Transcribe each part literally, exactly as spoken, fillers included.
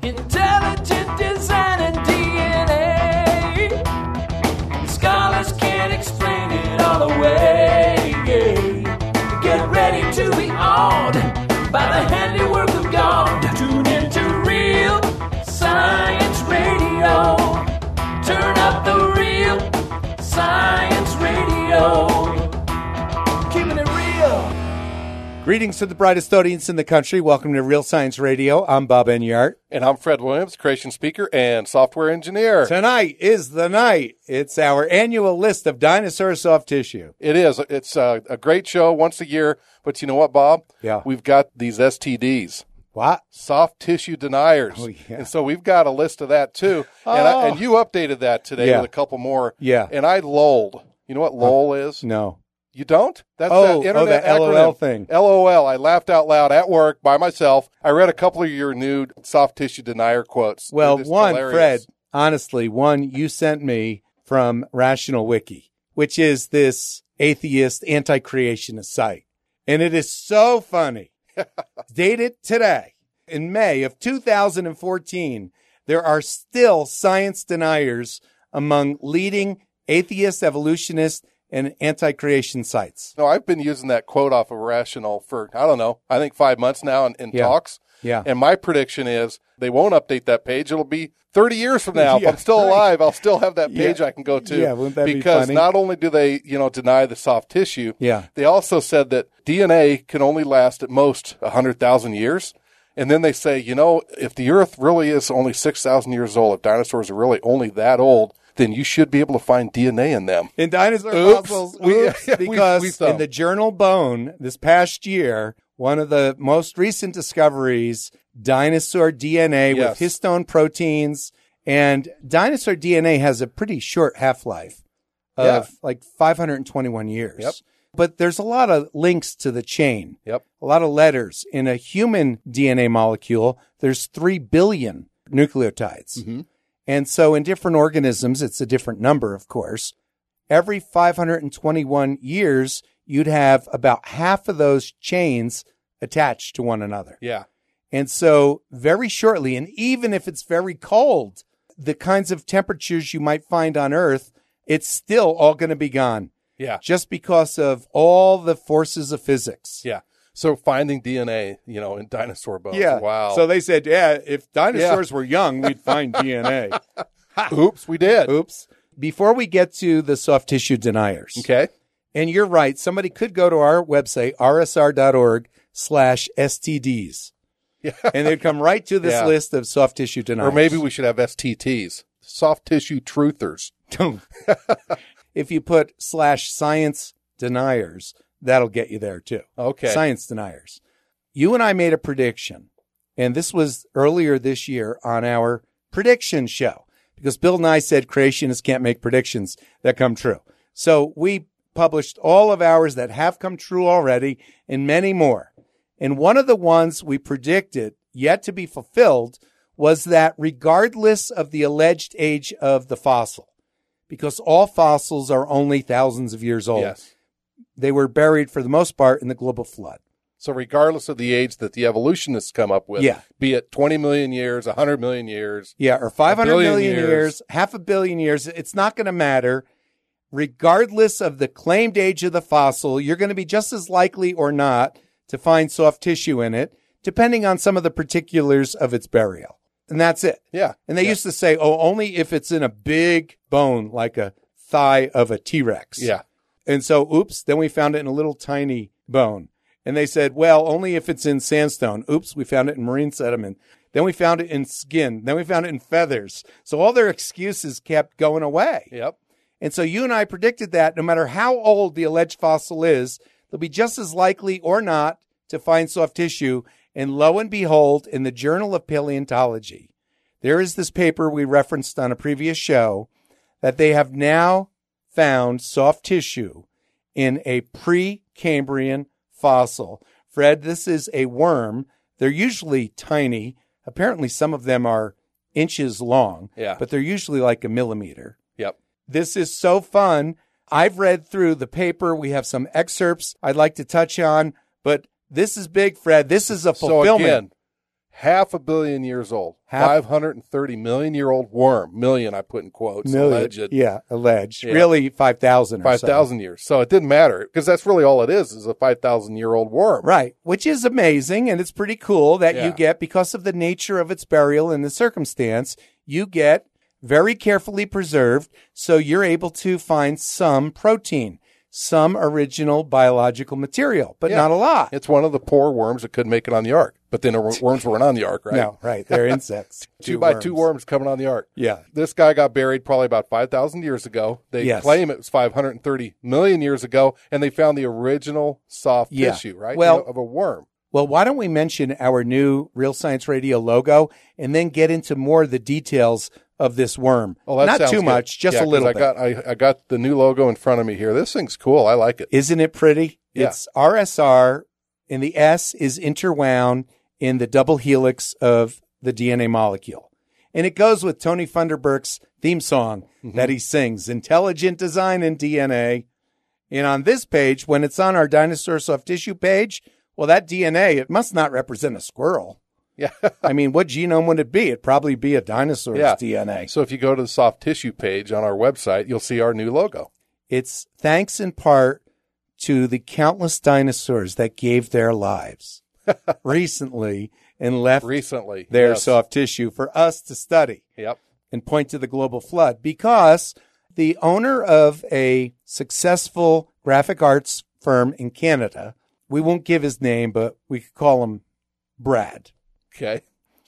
Intelligent design and D N A. Scholars can't explain it all away. Get ready to be awed by the handiwork of God. Tune into Real Science Radio. Turn up the Real Science Radio. Keeping it real. Greetings to the brightest audience in the country. Welcome to Real Science Radio. I'm Bob Enyart. And I'm Fred Williams, creation speaker and software engineer. Tonight is the night. It's our annual list of dinosaur soft tissue. It is. It's a, a great show once a year. But you know what, Bob? Yeah. We've got these S T Ds. What? Soft tissue deniers. Oh, yeah. And so we've got a list of that, too. Oh. And, I, and you updated that today Yeah. with a couple more. Yeah. And I lolled. You know what LOL is? No. You don't? That's Oh, that oh, internet that LOL acronym. thing. LOL. I laughed out loud at work by myself. I read a couple of your new soft tissue denier quotes. Well, They're just one, hilarious. Fred, honestly, one you sent me from Rational Wiki, which is this atheist anti-creationist site. And it is so funny. Dated today, in May of two thousand fourteen, there are still science deniers among leading atheist, evolutionist, and anti-creation sites. No, I've been using that quote off of Rational for, I don't know, I think five months now in, in Yeah. talks. Yeah. And my prediction is they won't update that page. It'll be thirty years from now. Yeah, if I'm still right. alive, I'll still have that page Yeah. I can go to. Yeah, wouldn't that be because funny? not only do they, you know, deny the soft tissue, Yeah. they also said that D N A can only last at most one hundred thousand years. And then they say, you know, if the Earth really is only six thousand years old, if dinosaurs are really only that old, then you should be able to find D N A in them. In dinosaur Oops. fossils, We- oops, yeah, we- because we thought. in the journal Bone this past year, one of the most recent discoveries, dinosaur D N A Yes. with histone proteins, and dinosaur D N A has a pretty short half-life of Yeah. like five hundred twenty-one years. Yep. But there's a lot of links to the chain, Yep. a lot of letters. In a human D N A molecule, there's three billion nucleotides. Mm-hmm. And so in different organisms, it's a different number, of course. Every five hundred twenty-one years, you'd have about half of those chains attached to one another. Yeah. And so very shortly, and even if it's very cold, the kinds of temperatures you might find on Earth, it's still all going to be gone Yeah. just because of all the forces of physics. Yeah. So finding D N A, you know, in dinosaur bones. Yeah. Wow. So they said, yeah, if dinosaurs were young, we'd find D N A. Oops, we did. Oops. Before we get to the soft tissue deniers. Okay. And you're right. Somebody could go to our website, rsr.org slash STDs. Yeah. And they'd come right to this Yeah. list of soft tissue deniers. Or maybe we should have S T Ts, soft tissue truthers. If you put slash science deniers, that'll get you there too. Okay. Science deniers. You and I made a prediction, and this was earlier this year on our prediction show, because Bill Nye said creationists can't make predictions that come true. So we published all of ours that have come true already and many more. And one of the ones we predicted yet to be fulfilled was that regardless of the alleged age of the fossil, because all fossils are only thousands of years old, Yes. they were buried for the most part in the global flood. So regardless of the age that the evolutionists come up with, Yeah. be it twenty million years, one hundred million years, Yeah, or five hundred billion million years. years. half a billion years. It's not going to matter. Regardless of the claimed age of the fossil, you're going to be just as likely or not to find soft tissue in it, depending on some of the particulars of its burial. And that's it. yeah. And they yeah. used to say, oh, only if it's in a big bone, like a thigh of a T-Rex. Yeah. And so, oops, then we found it in a little tiny bone. And they said, well, only if it's in sandstone. Oops, we found it in marine sediment. Then we found it in skin. Then we found it in feathers. So all their excuses kept going away. Yep. And so you and I predicted that no matter how old the alleged fossil is, they'll be just as likely or not to find soft tissue. And lo and behold, in the Journal of Paleontology, there is this paper we referenced on a previous show that they have now found soft tissue in a pre-Cambrian fossil. Fred, this is a worm. They're usually tiny. Apparently, some of them are inches long, Yeah. but they're usually like a millimeter. Yep. This is so fun. I've read through the paper. We have some excerpts I'd like to touch on, but this is big, Fred. This is a fulfillment. So again, half a billion years old. Half- five hundred thirty million year old worm. Million, I put in quotes. Million. Alleged. Yeah, alleged. Yeah. Really, five thousand. five thousand years. So it didn't matter because that's really all it is, is a five thousand year old worm. Right, which is amazing, and it's pretty cool that Yeah. you get, because of the nature of its burial and the circumstance, you get very carefully preserved, so you're able to find some protein, some original biological material, but Yeah. not a lot. It's one of the poor worms that couldn't make it on the ark. But then the worms weren't on the ark, right? No, right, they're insects. two by two worms coming on the ark. Yeah. This guy got buried probably about five thousand years ago. They Yes. claim it was five hundred thirty million years ago, and they found the original soft Yeah. tissue, right? Well- You know, of a worm. Well, why don't we mention our new Real Science Radio logo and then get into more of the details of this worm? Oh, that Not sounds too good. much, just Yeah, a 'cause little I bit. got I, I got the new logo in front of me here. This thing's cool. I like it. Isn't it pretty? Yeah. It's R S R, and the S is interwound in the double helix of the D N A molecule. And it goes with Tony Funderburk's theme song Mm-hmm. that he sings, Intelligent Design in D N A. And on this page, when it's on our dinosaur soft tissue page, well, that D N A, it must not represent a squirrel. Yeah. I mean, what genome would it be? It'd probably be a dinosaur's Yeah. D N A. So if you go to the soft tissue page on our website, you'll see our new logo. It's thanks in part to the countless dinosaurs that gave their lives recently and left Recently. their yes. soft tissue for us to study Yep. and point to the global flood, because the owner of a successful graphic arts firm in Canada, we won't give his name, but we could call him Brad. Okay.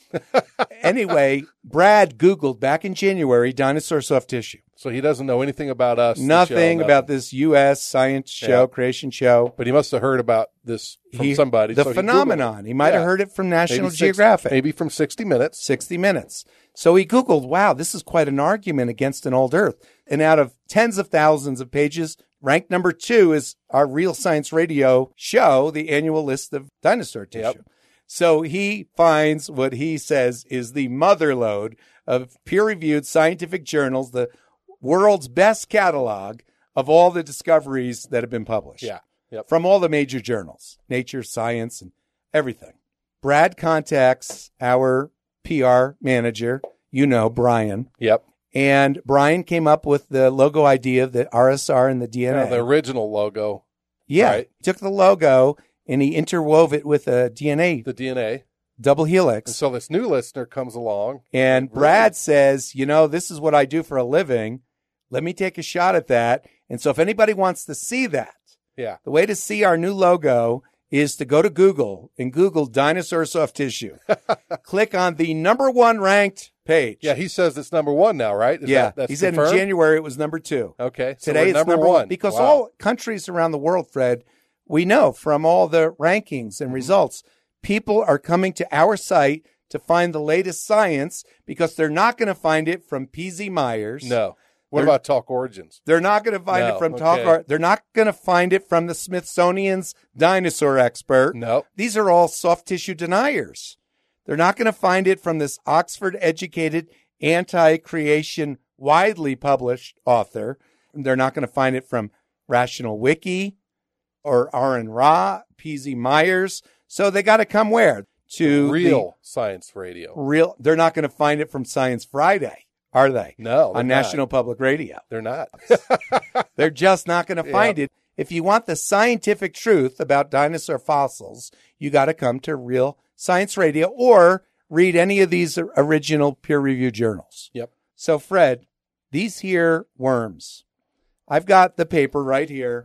Anyway, Brad Googled back in January dinosaur soft tissue. So he doesn't know anything about us. the show, Nothing about this U S science show, Yeah. creation show. But he must have heard about this from He- somebody. The so he Googled phenomenon. it. He, might have Yeah. heard it from National Maybe six- Geographic. maybe from sixty minutes. sixty minutes. So he Googled, wow, this is quite an argument against an old Earth. And out of tens of thousands of pages, ranked number two is our Real Science Radio show, the annual list of dinosaur tissue. Yep. So he finds what he says is the motherlode of peer-reviewed scientific journals, the world's best catalog of all the discoveries that have been published. Yeah. Yep. From all the major journals, Nature, Science, and everything. Brad contacts our P R manager, you know, Brian. Yep. And Brian came up with the logo idea of the R S R and the D N A. Yeah, the original logo, yeah, right. he took the logo and he interwove it with a D N A the D N A. double helix. And so this new listener comes along. And Really? Brad says, you know, this is what I do for a living. Let me take a shot at that. And so if anybody wants to see that, Yeah. the way to see our new logo is to go to Google and Google dinosaur soft tissue. Click on the number one ranked page. Yeah, he says it's number one now, right? Is yeah. that, that's he said confirmed? in January it was number two. Okay. So Today we're it's number, number, one. because Wow. all countries around the world, Fred, we know from all the rankings Mm-hmm. and results, people are coming to our site to find the latest science because they're not going to find it from P Z Myers. No. What They're- about Talk Origins? They're not going to find No, it from okay. Talk Art. They're not going to find it from the Smithsonian's dinosaur expert. No. These are all soft tissue deniers. They're not going to find it from this Oxford educated anti-creation widely published author. They're not going to find it from Rational Wiki or Aaron Ra, P Z Myers. So they got to come where? To Real Science Radio. the real. They're not going to find it from Science Friday, are they? No. they're On not. National Public Radio. They're not. They're just not going to Yeah. find it. If you want the scientific truth about dinosaur fossils, you got to come to Real Science Radio or read any of these original peer-reviewed journals. Yep. So, Fred, these here worms, I've got the paper right here,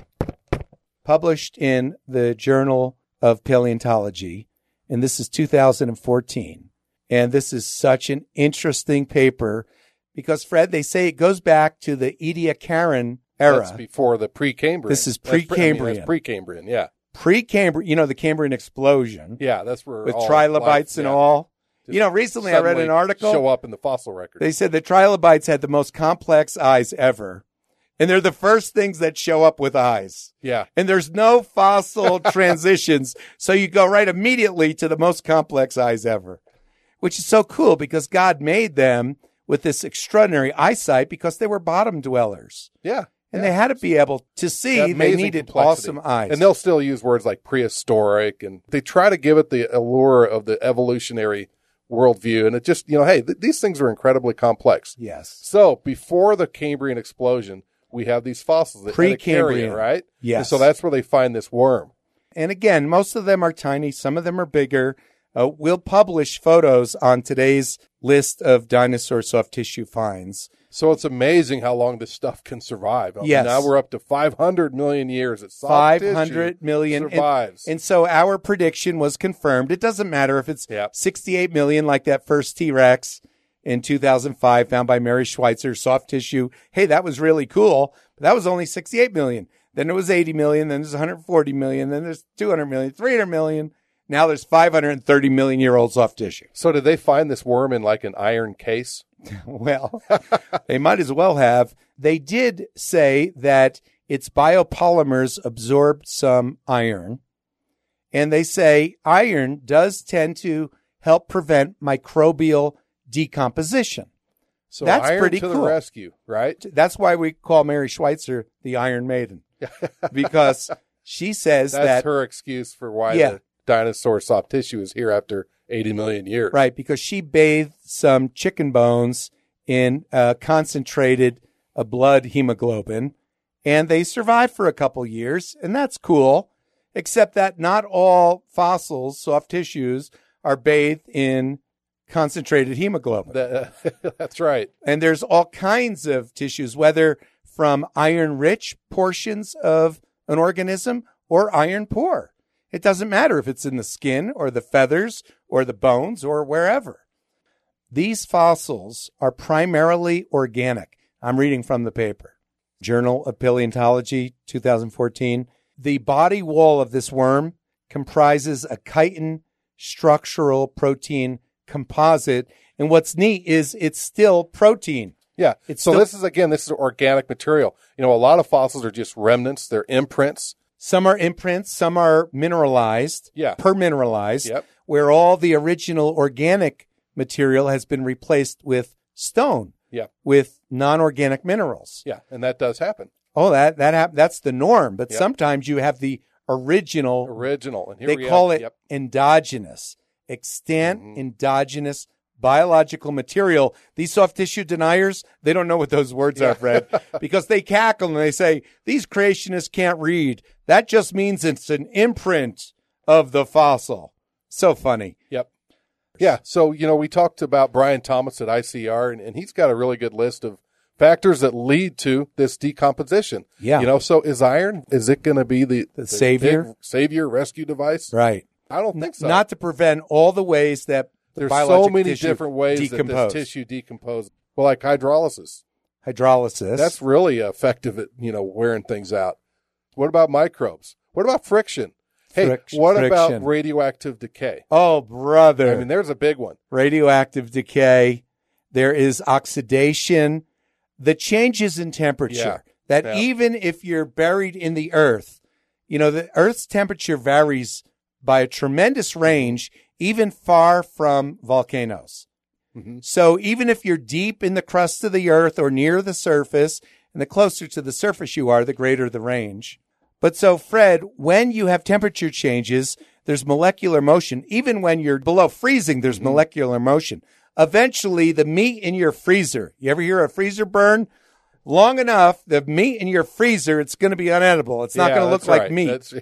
published in the Journal of Paleontology, and this is two thousand fourteen. And this is such an interesting paper because, Fred, they say it goes back to the Ediacaran era. That's before the pre-Cambrian. This is That's pre- I mean, pre-Cambrian. That's pre-Cambrian, yeah. Pre-Cambrian, you know, the Cambrian explosion Yeah, that's where with all trilobites life- and yeah, all. just You know, recently I read suddenly an article. show up in the fossil record. They said the trilobites had the most complex eyes ever. And they're the first things that show up with eyes. yeah. And there's no fossil transitions. So you go right immediately to the most complex eyes ever, which is so cool because God made them with this extraordinary eyesight because they were bottom dwellers. Yeah. And Yeah. they had to be able to see. They Amazing needed complexity. awesome eyes. And they'll still use words like prehistoric, and they try to give it the allure of the evolutionary worldview. And it just, you know, hey, th- these things are incredibly complex. Yes. So before the Cambrian explosion, we have these fossils that Pre-Cambrian. right? Yes. And so that's where they find this worm. And again, most of them are tiny. Some of them are bigger. Uh, we'll publish photos on today's list of dinosaur soft tissue finds. So it's amazing how long this stuff can survive. I mean, Yes. Now we're up to five hundred million years. It's soft five tissue hundred million. survives. And, and so our prediction was confirmed. It doesn't matter if it's Yep. sixty-eight million, like that first T-Rex in two thousand five found by Mary Schweitzer, soft tissue. Hey, that was really cool. But that was only sixty-eight million. Then there was eighty million. Then there's one hundred forty million. Then there's two hundred million, three hundred million. Now there's five hundred thirty million year old soft tissue. So did they find this worm in like an iron case? Well, they might as well have. They did say that its biopolymers absorbed some iron. And they say iron does tend to help prevent microbial decomposition. So That's iron pretty to cool. the rescue, right? That's why we call Mary Schweitzer the Iron Maiden, because she says That's that, her excuse for why Yeah. the dinosaur soft tissue is here after eighty million years. right, because she bathed some chicken bones in uh, concentrated uh, blood hemoglobin, and they survived for a couple years, and that's cool, except that not all fossils, soft tissues, are bathed in concentrated hemoglobin. That- that's right. And there's all kinds of tissues, whether from iron-rich portions of an organism or iron-poor. It doesn't matter if it's in the skin or the feathers or the bones or wherever. These fossils are primarily organic. I'm reading from the paper. Journal of Paleontology, two thousand fourteen. The body wall of this worm comprises a chitin structural protein composite. And what's neat is it's still protein. Yeah. It's so still- this is, again, this is organic material. You know, a lot of fossils are just remnants. They're imprints. Some are imprints, some are mineralized, Yeah. permineralized, Yep. where all the original organic material has been replaced with stone, Yeah. with non-organic minerals. Yeah. And that does happen. Oh, that that hap- that's the norm. But Yep. sometimes you have the original. Original. And here They we call have, it Yep. endogenous, extant Mhm. endogenous biological material. These soft tissue deniers, they don't know what those words are, Fred, because they cackle and they say, these creationists can't read. That just means it's an imprint of the fossil. So funny. Yep. Yeah. So, you know, we talked about Brian Thomas at I C R, and, and he's got a really good list of factors that lead to this decomposition. Yeah. You know, so is iron, is it going to be the, The savior? big savior rescue device? Right. I don't think so. Not to prevent all the ways that the There's so biologic many tissue different ways decompose. that this tissue decomposes. Well, like hydrolysis. Hydrolysis. That's really effective at, you know, wearing things out. What about microbes? What about friction? Hey, Friction- what friction. about radioactive decay? Oh, brother. I mean, there's a big one. Radioactive decay. There is oxidation. The changes in temperature. Yeah. That Yeah. even if you're buried in the earth, you know, the Earth's temperature varies by a tremendous range, even far from volcanoes. Mm-hmm. So even if you're deep in the crust of the earth or near the surface, and the closer to the surface you are, the greater the range. But so, Fred, when you have temperature changes, there's molecular motion. Even when you're below freezing, there's Mm-hmm. molecular motion. Eventually, the meat in your freezer, you ever hear a freezer burn? Long enough, the meat in your freezer, it's going to be unedible. It's not Yeah, going to look that's like right. meat. That's,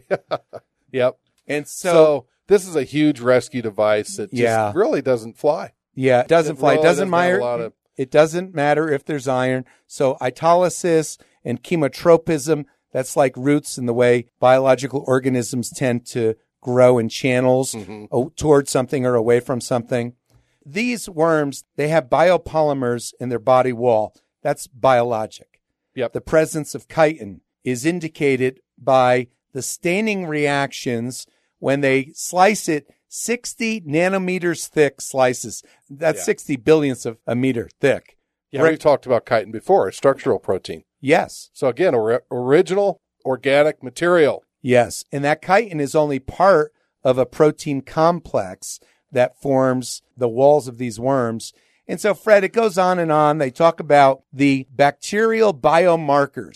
yep. And So, so, this is a huge rescue device that just Yeah. really doesn't fly. yeah, it doesn't It fly. really It doesn't doesn't have a matter. lot of- It doesn't matter if there's iron. So autolysis and chemotropism, that's like roots in the way biological organisms tend to grow in channels Mhm. o- towards something or away from something. These worms, they have biopolymers in their body wall. That's biologic. Yep. The presence of chitin is indicated by the staining reactions when they slice it sixty nanometers thick slices. That's Yeah. sixty billionths of a meter thick. Yeah, Right. we've talked about chitin before, a structural protein. Yes. So again, or, original organic material. Yes. And that chitin is only part of a protein complex that forms the walls of these worms. And so, Fred, it goes on and on. They talk about the bacterial biomarkers.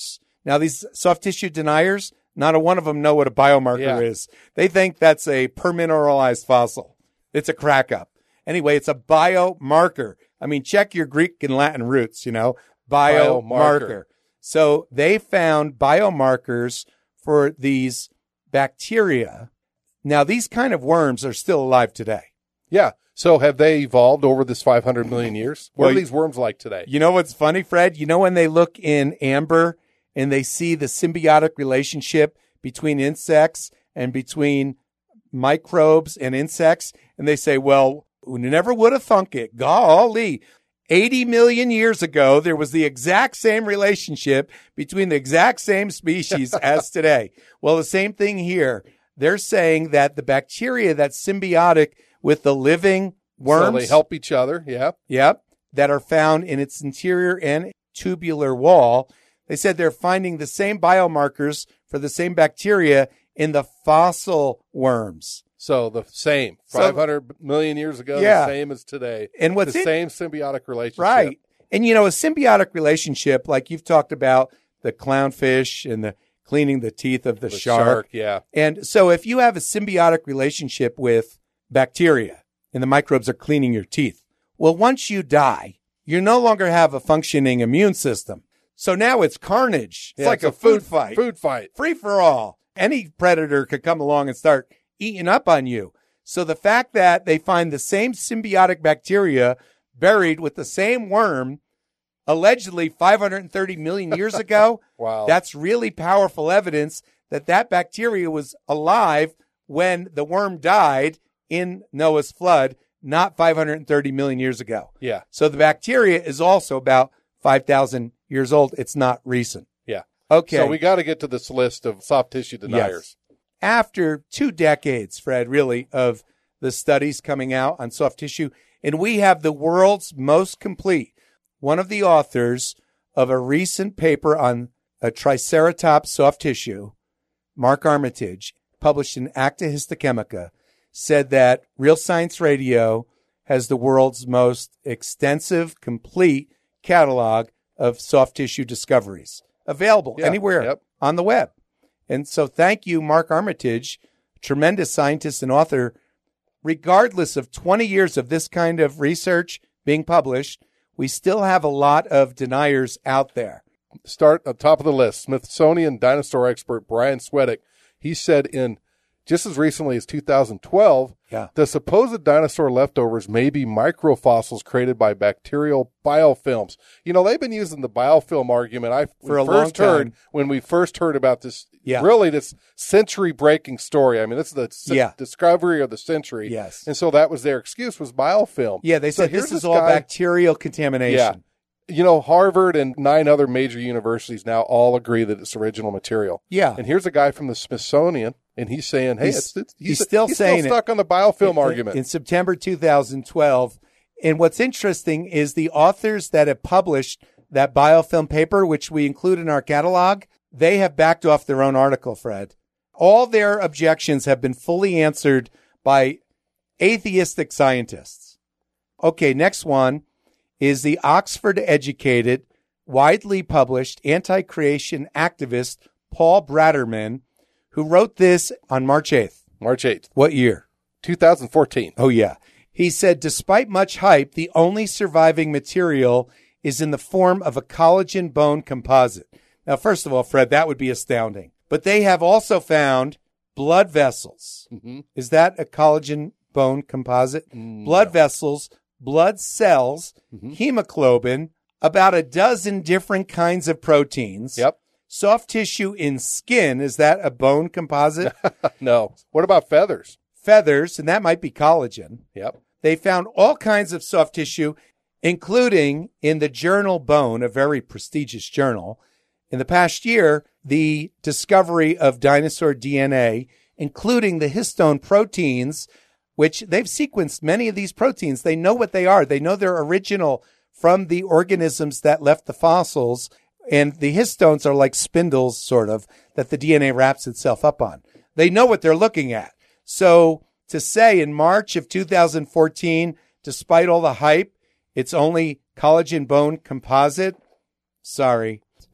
Now, these soft tissue deniers, not a one of them know what a biomarker Yeah. is. They think that's a permineralized fossil. It's a crack up. Anyway, it's a biomarker. I mean, check your Greek and Latin roots, you know, biomarker. Biomarker. So they found biomarkers for these bacteria. Now, these kind of worms are still alive today. Yeah. So have they evolved over this five hundred million years? What Well, are these worms like today? You know what's funny, Fred? You know when they look in amber and they see the symbiotic relationship between insects and between microbes and insects, and they say, well, we never would have thunk it. Golly. eighty million years ago, there was the exact same relationship between the exact same species as today. Well, the same thing here. They're saying that the bacteria that's symbiotic with the living worms. So they help each other. Yeah. Yep. That are found in its interior and tubular wall. They said they're finding the same biomarkers for the same bacteria in the fossil worms. So the same So- five hundred million years ago, Yeah. the same as today. And what's the in- same symbiotic relationship. Right. And, you know, a symbiotic relationship, like you've talked about the clownfish and the cleaning the teeth of the, The shark. shark. Yeah. And so if you have a symbiotic relationship with bacteria and the microbes are cleaning your teeth, well, once you die, you no longer have a functioning immune system. So now it's carnage. It's Yeah, like a food fight. Food fight. Free for all. Any predator could come along and start eating up on you. So the fact that they find the same symbiotic bacteria buried with the same worm, allegedly five hundred thirty million years ago, Wow. that's really powerful evidence that that bacteria was alive when the worm died in Noah's flood, not five hundred thirty million years ago. Yeah. So the bacteria is also about five thousand years old. It's not recent. Yeah. Okay. So we got to get to this list of soft tissue deniers. After two decades, Fred, really, of the studies coming out on soft tissue, and we have the world's most complete. One of the authors of a recent paper on a Triceratops soft tissue, Mark Armitage, published in Acta Histochemica, said that Real Science Radio has the world's most extensive, complete catalog of soft tissue discoveries available Yeah, anywhere yep. on the web. And so thank you, Mark Armitage, tremendous scientist and author. Regardless of twenty years of this kind of research being published, we still have a lot of deniers out there. Start at the top of the list. Smithsonian dinosaur expert Brian Swedick, he said in just as recently as two thousand twelve, Yeah. the supposed dinosaur leftovers may be microfossils created by bacterial biofilms. You know, they've been using the biofilm argument. I For a first long heard time. when we first heard about this, Yeah. really this century-breaking story. I mean, this is the c- Yeah. discovery of the century. Yes. And so that was their excuse, was biofilm. Yeah, they So said here's this is all guy- bacterial contamination. Yeah. You know, Harvard and nine other major universities now all agree that it's original material. Yeah. And here's a guy from the Smithsonian, and he's saying, hey, He's- it's, it's, he's still saying it. stuck on the biofilm in, argument. in September two thousand twelve. And what's interesting is the authors that have published that biofilm paper, which we include in our catalog, they have backed off their own article, Fred. All their objections have been fully answered by atheistic scientists. Okay, next one is the Oxford-educated, widely published anti-creation activist Paul Bratterman, who wrote this on March eighth. March eighth, What year? two thousand fourteen. Oh, yeah. He said, despite much hype, the only surviving material is in the form of a collagen bone composite. Now, first of all, Fred, that would be astounding. But they have also found blood vessels. Mm-hmm. Is that a collagen bone composite? Blood vessels, blood cells, hemoglobin, about a dozen different kinds of proteins. Yep. Soft tissue in skin. Is that a bone composite? No. What about feathers? Feathers, and that might be collagen. Yep. They found all kinds of soft tissue, including in the journal Bone, a very prestigious journal. In the past year, the discovery of dinosaur D N A, including the histone proteins, which they've sequenced many of these proteins. They know what they are. They know they're original from the organisms that left the fossils. And the histones are like spindles, sort of, that the D N A wraps itself up on. They know what they're looking at. So to say in March of two thousand fourteen, despite all the hype, it's only collagen bone composite, sorry.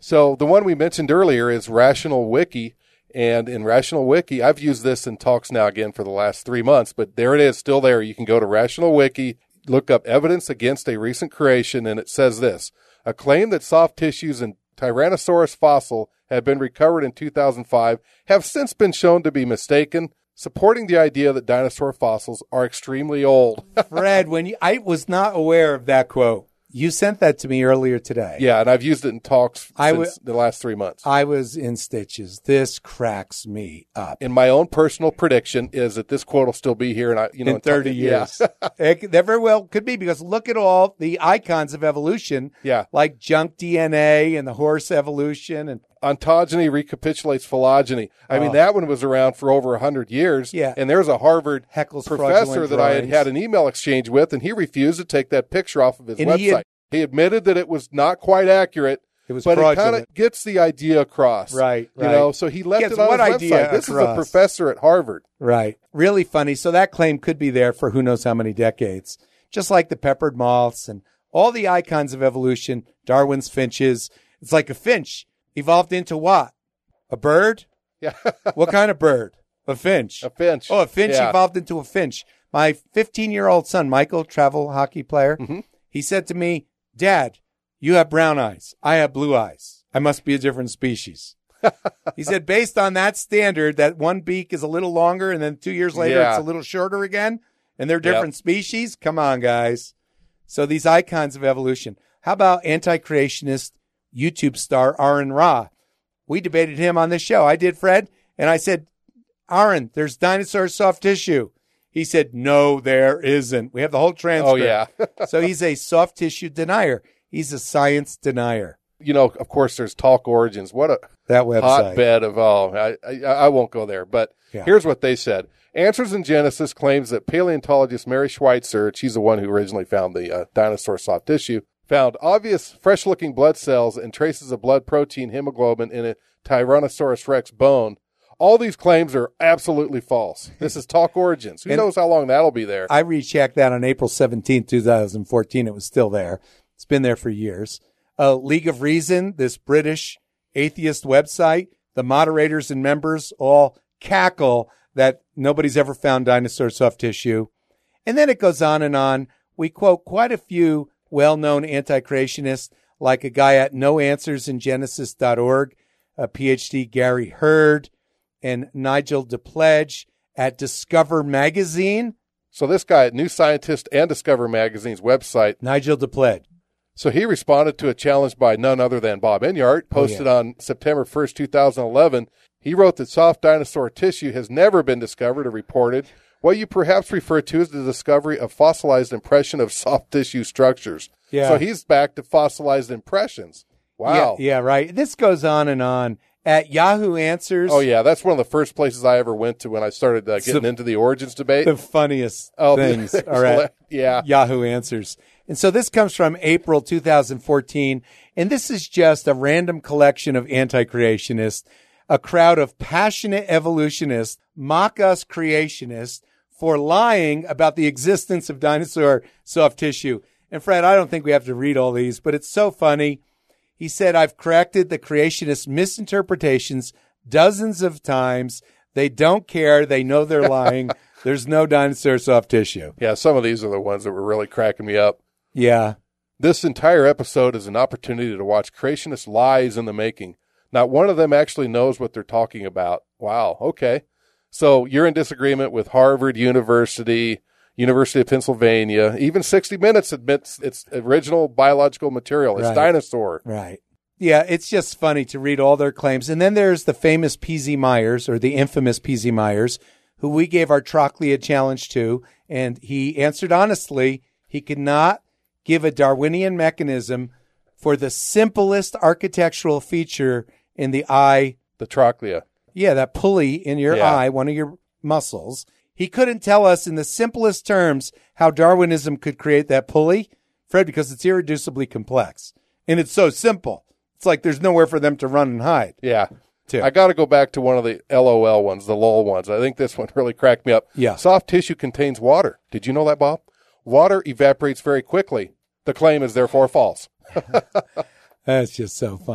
So the one we mentioned earlier is Rational Wiki. And in Rational Wiki, I've used this in talks now again for the last three months, but there it is, still there. You can go to Rational Wiki, look up evidence against a recent creation, and it says this: a claim that soft tissues in Tyrannosaurus fossil had been recovered in two thousand five have since been shown to be mistaken, supporting the idea that dinosaur fossils are extremely old. Fred, when you, I was not aware of that quote. You sent that to me earlier today. Yeah, and I've used it in talks I since w- the last three months. I was in stitches. This cracks me up. And my own personal prediction is that this quote will still be here, and I, you know, in thirty t- years. Yeah. It, that very well could be, because look at all the icons of evolution, Yeah. like junk D N A and the horse evolution. And Ontogeny recapitulates phylogeny. I mean, Oh. that one was around for over one hundred years. Yeah. And there's a Harvard Haeckel's professor fraudulent that I had drawings. had an email exchange with, and he refused to take that picture off of his And website. he had- He admitted that it was not quite accurate, It was but it kind fraudulent. of gets the idea across. Right, You right. know, so he left Gets it on what his idea website. This is a across? professor at Harvard. Right. Really funny. So that claim could be there for who knows how many decades. Just like the peppered moths and all the icons of evolution, Darwin's finches. It's like a finch evolved into what? A bird? Yeah. What kind of bird? A finch. A finch. Oh, a finch Yeah. evolved into a finch. My fifteen-year-old son, Michael, travel hockey player, Mm-hmm. he said to me, Dad, you have brown eyes. I have blue eyes. I must be a different species. He said, based on that standard, that one beak is a little longer and then two years later Yeah. it's a little shorter again, and they're different species? Come on, guys. So these icons of evolution. How about anti-creationist YouTube star Aaron Ra? We debated him on this show. I did, Fred. And I said, Aaron, there's dinosaur soft tissue. He said, no, there isn't. We have the whole transcript. Oh, yeah. So he's a soft tissue denier. He's a science denier. You know, of course, there's Talk Origins. What a That website. hotbed of, oh, I, I, I won't go there. But Yeah. here's what they said. Answers in Genesis claims that paleontologist Mary Schweitzer, she's the one who originally found the uh, dinosaur soft tissue, found obvious fresh-looking blood cells and traces of blood protein hemoglobin in a Tyrannosaurus rex bone. All these claims are absolutely false. This is Talk Origins. Who And- knows how long that'll be there? I rechecked that on April seventeenth, twenty fourteen. It was still there. It's been there for years. Uh, League of Reason, this British atheist website, the moderators and members all cackle that nobody's ever found dinosaur soft tissue. And then it goes on and on. We quote quite a few well-known anti-creationists, like a guy at no answers in genesis dot org, a PhD Gary Hurd, and Nigel DePledge at Discover Magazine. So this guy at New Scientist and Discover Magazine's website, Nigel DePledge. so he responded to a challenge by none other than Bob Enyart, posted Oh, yeah. on September first, two thousand eleven. He wrote that soft dinosaur tissue has never been discovered or reported. What you perhaps refer to as the discovery of fossilized impression of soft tissue structures. Yeah. So he's back to fossilized impressions. Wow. Yeah, yeah, right. This goes on and on. At Yahoo Answers, Oh, yeah. That's one of the first places I ever went to when I started uh, getting the- into the origins debate. the funniest Oh, things are at yeah. Yahoo Answers. And so this comes from April two thousand fourteen, and this is just a random collection of anti-creationists, a crowd of passionate evolutionists mock us creationists for lying about the existence of dinosaur soft tissue. And Fred, I don't think we have to read all these, but it's so funny. He said, I've corrected the creationist misinterpretations dozens of times. They don't care. They know they're lying. There's no dinosaur soft tissue. Yeah, some of these are the ones that were really cracking me up. Yeah. This entire episode is an opportunity to watch creationist lies in the making. Not one of them actually knows what they're talking about. Wow, okay. So you're in disagreement with Harvard University, University of Pennsylvania. Even sixty minutes admits it's original biological material. It's Right. dinosaur. Right. Yeah, it's just funny to read all their claims. And then there's the famous P Z Myers, or the infamous P Z Myers, who we gave our Trochlea challenge to, and he answered honestly. He could not give a Darwinian mechanism for the simplest architectural feature in the eye. The trochlea. Yeah, that pulley in your Yeah. eye, one of your muscles. He couldn't tell us in the simplest terms how Darwinism could create that pulley, Fred, because it's irreducibly complex. And it's so simple. It's like there's nowhere for them to run and hide. Yeah. Too. I got to go back to one of the L O L ones, the LOL ones. I think this one really cracked me up. Yeah. Soft tissue contains water. Did you know that, Bob? Water evaporates very quickly. The claim is therefore false. That's just so fun.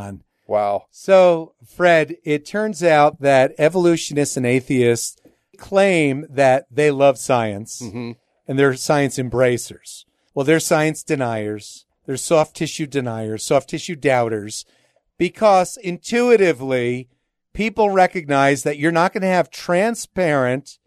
Wow. So, Fred, it turns out that evolutionists and atheists claim that they love science Mm-hmm. and they're science embracers. Well, they're science deniers. They're soft tissue deniers, soft tissue doubters, because intuitively, people recognize that you're not going to have transparent,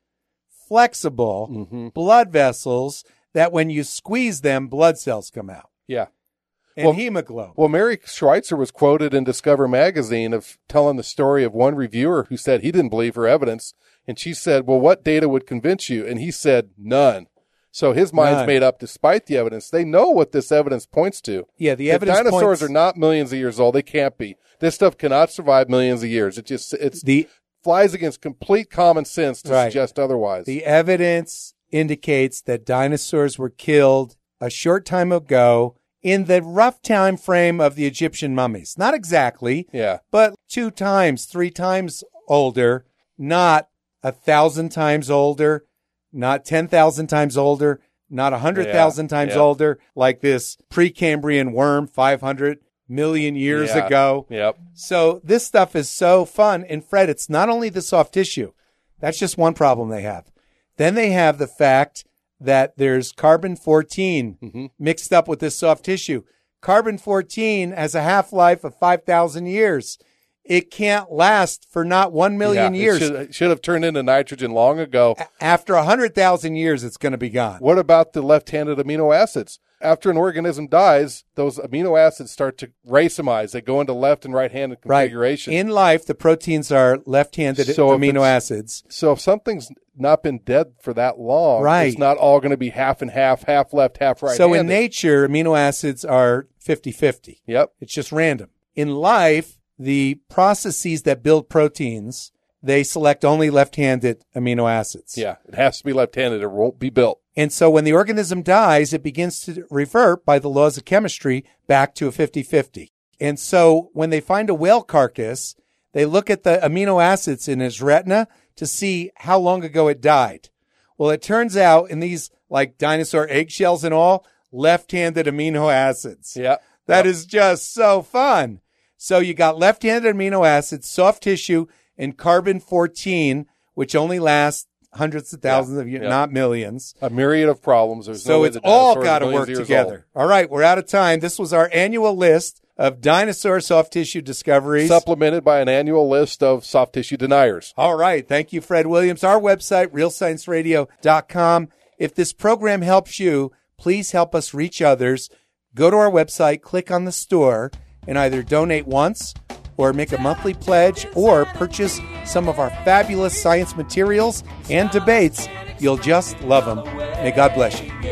flexible Mm-hmm. blood vessels that when you squeeze them, blood cells come out. Yeah. And Well- hemoglobin. Well, Mary Schweitzer was quoted in Discover magazine of telling the story of one reviewer who said he didn't believe her evidence. And she said, well, what data would convince you? And he said, none. So his mind's None. made up despite the evidence. They know what this evidence points to. Yeah, the If evidence dinosaurs points- are not millions of years old. They can't be. This stuff cannot survive millions of years. It just it's the flies against complete common sense to Right. suggest otherwise. The evidence indicates that dinosaurs were killed a short time ago in the rough time frame of the Egyptian mummies. Not exactly, yeah. but two times, three times older, not a thousand times older, not ten thousand times older, not a hundred thousand times yeah. older, like this Precambrian worm five hundred million years Yeah. ago. Yep. So this stuff is so fun. And Fred, it's not only the soft tissue. That's just one problem they have. Then they have the fact that there's carbon fourteen Mm-hmm. mixed up with this soft tissue. Carbon fourteen has a half-life of five thousand years. It can't last for not one million Yeah, years. It should, it should have turned into nitrogen long ago. After one hundred thousand years, it's going to be gone. What about the left-handed amino acids? After an organism dies, those amino acids start to racemize. They go into left and right-handed Right. configuration. In life, the proteins are left-handed So if amino it's- acids. So if something's not been dead for that long, Right. it's not all going to be half and half, half left, half right. So in nature, amino acids are fifty-fifty. Yep. It's just random. In life, the processes that build proteins, they select only left-handed amino acids. Yeah. It has to be left-handed. It won't be built. And so when the organism dies, it begins to revert by the laws of chemistry back to a fifty-fifty. And so when they find a whale carcass, they look at the amino acids in its retina to see how long ago it died. Well, it turns out in these like dinosaur eggshells and all, left-handed amino acids. Yeah. That Yep. is just so fun. So you got left-handed amino acids, soft tissue, and carbon fourteen, which only lasts hundreds of thousands Yeah. of years, Yeah. not millions. A myriad of problems. There's no So way it's the all dinosaurs are got to millions work of years together. All right, we're out of time. This was our annual list of dinosaur soft tissue old. discoveries. Supplemented by an annual list of soft tissue deniers. All right. Thank you, Fred Williams. Our website, real science radio dot com. If this program helps you, please help us reach others. Go to our website, click on the store, and either donate once or make a monthly pledge or purchase some of our fabulous science materials and debates. You'll just love them. May God bless you.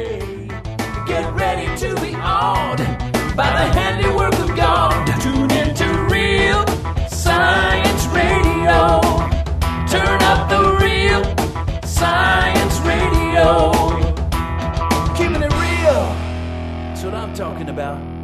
Get ready to be awed by the handiwork of God. Tune into Real Science Radio. Turn up the Real Science Radio. Keeping it real. That's what I'm talking about.